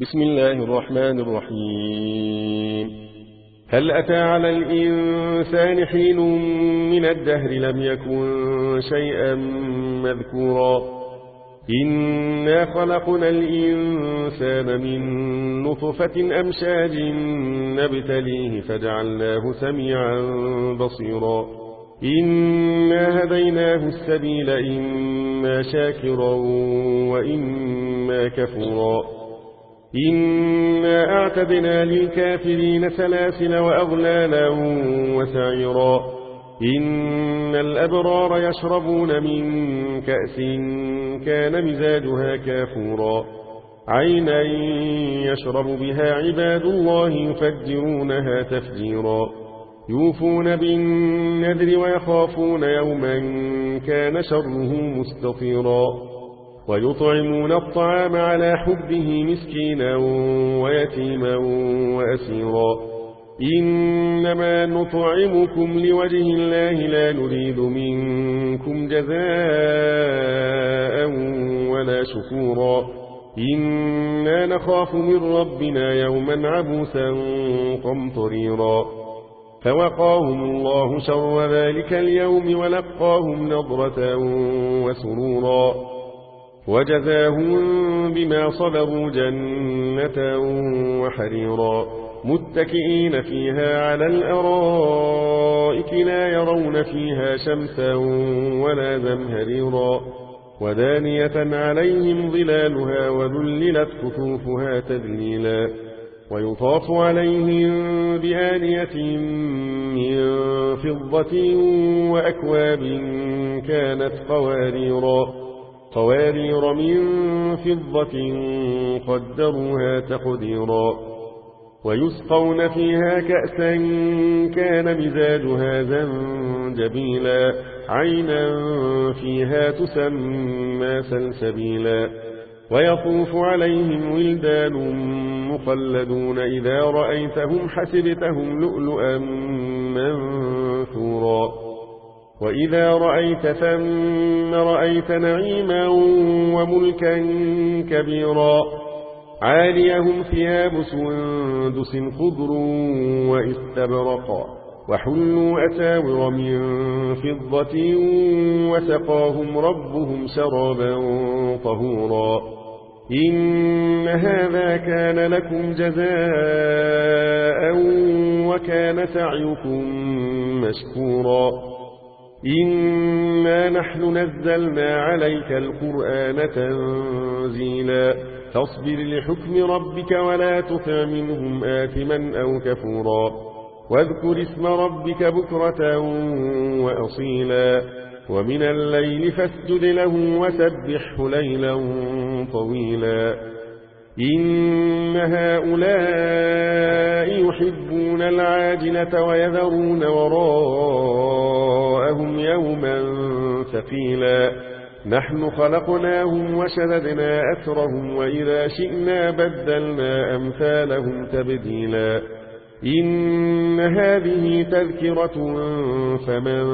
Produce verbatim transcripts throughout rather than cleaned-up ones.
بسم الله الرحمن الرحيم. هل أتى على الإنسان حين من الدهر لم يكن شيئا مذكورا إنا خلقنا الإنسان من نطفة أمشاج نبتليه فجعلناه سميعا بصيرا إنا هديناه السبيل إما شاكرا وإما كفورا إنا أعتدنا للكافرين سلاسل وأغلالا وسعيرا إن الأبرار يشربون من كأس كان مزاجها كافورا عينا يشرب بها عباد الله يفجرونها تفجيرا يوفون بالنذر ويخافون يوما كان شره مستطيرا ويطعمون الطعام على حبه مسكينا ويتيما وأسيرا إنما نطعمكم لوجه الله لا نريد منكم جزاء ولا شكورا إنا نخاف من ربنا يوما عبوسا قمطريرا فوقاهم الله شر ذلك اليوم ولقاهم نضرة وسرورا وجزاهم بما صبروا جنة وحريرا متكئين فيها على الأرائك لا يرون فيها شمسا ولا زمهريرا ودانية عليهم ظلالها وذللت قطوفها تذليلا ويطاف عليهم بآنية من فضة وأكواب كانت قواريرا قوارير من فضة قدروها تقديرا ويسقون فيها كأسا كان مزاجها زنجبيلا عينا فيها تسمى سلسبيلا ويطوف عليهم ولدان مخلدون إذا رأيتهم حسبتهم لؤلؤا منثورا وإذا رأيت ثم رأيت نعيما وملكا كبيرا عاليهم ثياب سندس خضر واستبرقا وحلوا أساور من فضة وسقاهم ربهم شرابا طهورا إن هذا كان لكم جزاء وكان سعيكم مشكورا إنا نحن نزلنا عليك القرآن تنزيلا فاصبر لحكم ربك ولا تطع منهم آثما أو كفورا واذكر اسم ربك بكرة وأصيلا ومن الليل فاسجد له وسبحه ليلا طويلا إن هؤلاء يحبون العاجلة ويذرون وراءهم يوما ثقيلا نحن خلقناهم وشددنا أسرهم وإذا شئنا بدلنا أمثالهم تبديلا إن هذه تذكرة فمن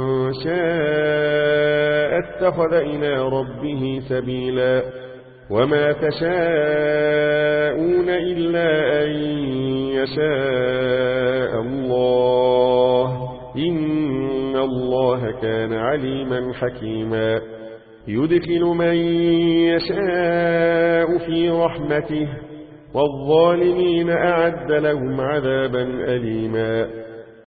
شاء اتخذ إلى ربه سبيلا وما تشاءون إلا أن يشاء الله إن الله كان عليما حكيما يدخل من يشاء في رحمته والظالمين أعد لهم عذابا أليما